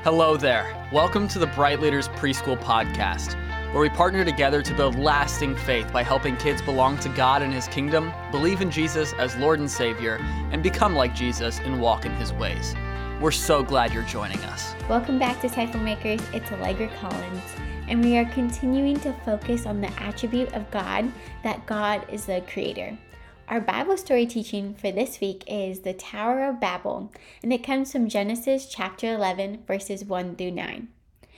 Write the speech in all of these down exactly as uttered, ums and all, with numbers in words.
Hello there. Welcome to the Bright Leaders Preschool Podcast, where we partner together to build lasting faith by helping kids belong to God and His kingdom, believe in Jesus as Lord and Savior, and become like Jesus and walk in His ways. We're so glad you're joining us. Welcome back, Disciple Makers. It's Allegra Collins, and we are continuing to focus on the attribute of God, that God is the Creator. Our Bible story teaching for this week is the Tower of Babel, and it comes from Genesis chapter eleven, verses one through nine.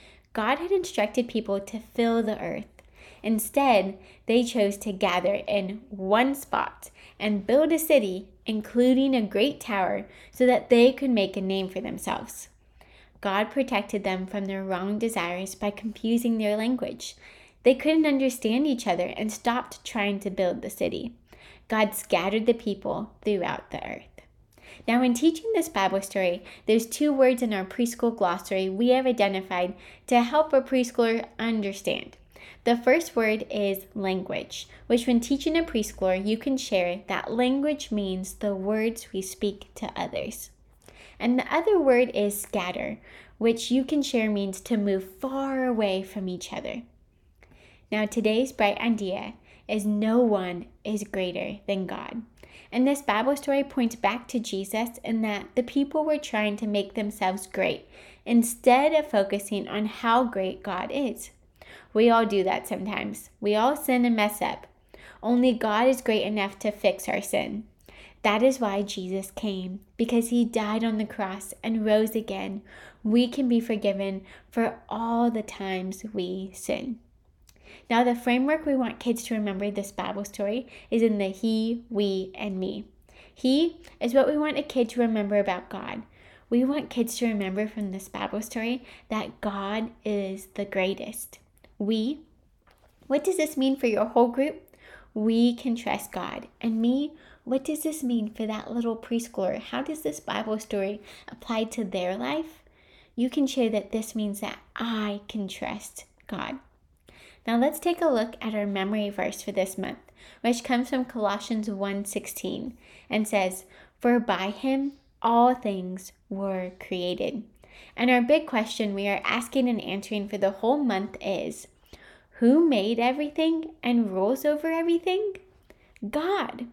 God had instructed people to fill the earth. Instead, they chose to gather in one spot and build a city, including a great tower, so that they could make a name for themselves. God protected them from their wrong desires by confusing their language. They couldn't understand each other and stopped trying to build the city. God scattered the people throughout the earth. Now, in teaching this Bible story, there's two words in our preschool glossary we have identified to help a preschooler understand. The first word is language, which when teaching a preschooler, you can share that language means the words we speak to others. And the other word is scatter, which you can share means to move far away from each other. Now, today's bright idea is no one is greater than God. And this Bible story points back to Jesus in that the people were trying to make themselves great instead of focusing on how great God is. We all do that sometimes. We all sin and mess up. Only God is great enough to fix our sin. That is why Jesus came, because He died on the cross and rose again. We can be forgiven for all the times we sin. Now, the framework we want kids to remember this Bible story is in the he, we, and me. He is what we want a kid to remember about God. We want kids to remember from this Bible story that God is the greatest. We, what does this mean for your whole group? We can trust God. And me, what does this mean for that little preschooler? How does this Bible story apply to their life? You can share that this means that I can trust God. Now let's take a look at our memory verse for this month, which comes from Colossians one sixteen and says, "For by Him all things were created." And our big question we are asking and answering for the whole month is, who made everything and rules over everything? God.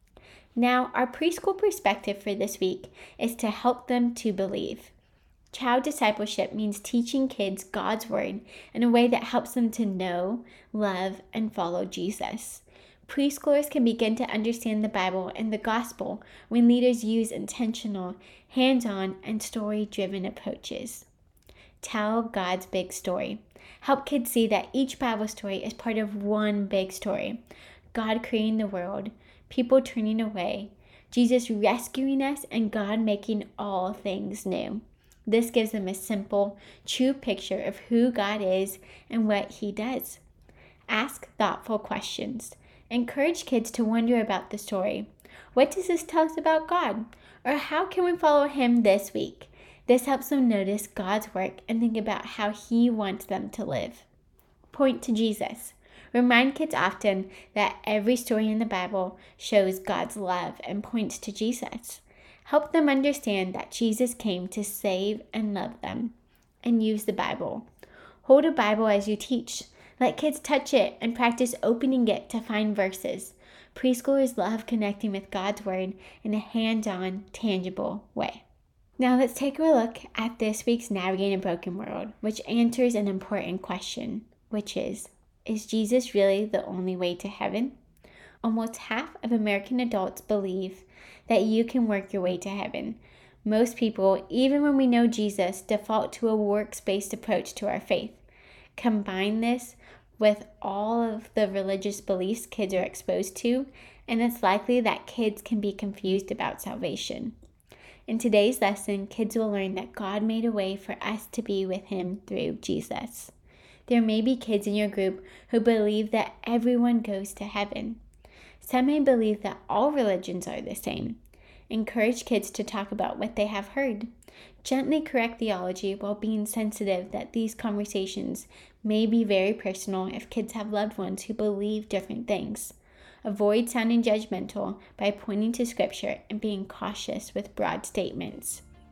Now, our preschool perspective for this week is to help them to believe. Child discipleship means teaching kids God's word in a way that helps them to know, love, and follow Jesus. Preschoolers can begin to understand the Bible and the gospel when leaders use intentional, hands-on, and story-driven approaches. Tell God's big story. Help kids see that each Bible story is part of one big story. God creating the world, people turning away, Jesus rescuing us, and God making all things new. This gives them a simple, true picture of who God is and what He does. Ask thoughtful questions. Encourage kids to wonder about the story. What does this tell us about God? Or how can we follow Him this week? This helps them notice God's work and think about how He wants them to live. Point to Jesus. Remind kids often that every story in the Bible shows God's love and points to Jesus. Help them understand that Jesus came to save and love them. And use the Bible. Hold a Bible as you teach. Let kids touch it and practice opening it to find verses. Preschoolers love connecting with God's Word in a hands-on, tangible way. Now let's take a look at this week's Navigating a Broken World, which answers an important question, which is, is Jesus really the only way to heaven? Almost half of American adults believe that you can work your way to heaven. Most people, even when we know Jesus, default to a works-based approach to our faith. Combine this with all of the religious beliefs kids are exposed to, and it's likely that kids can be confused about salvation. In today's lesson, kids will learn that God made a way for us to be with Him through Jesus. There may be kids in your group who believe that everyone goes to heaven. Some may believe that all religions are the same. Encourage kids to talk about what they have heard. Gently correct theology while being sensitive that these conversations may be very personal if kids have loved ones who believe different things. Avoid sounding judgmental by pointing to Scripture and being cautious with broad statements.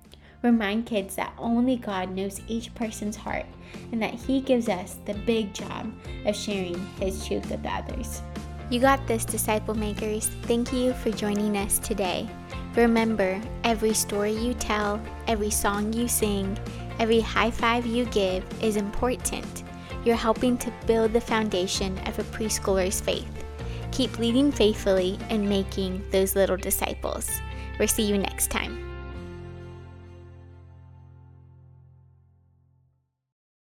Remind kids that only God knows each person's heart and that He gives us the big job of sharing His truth with others. You got this, disciple makers. Thank you for joining us today. Remember, every story you tell, every song you sing, every high five you give is important. You're helping to build the foundation of a preschooler's faith. Keep leading faithfully and making those little disciples. We'll see you next time.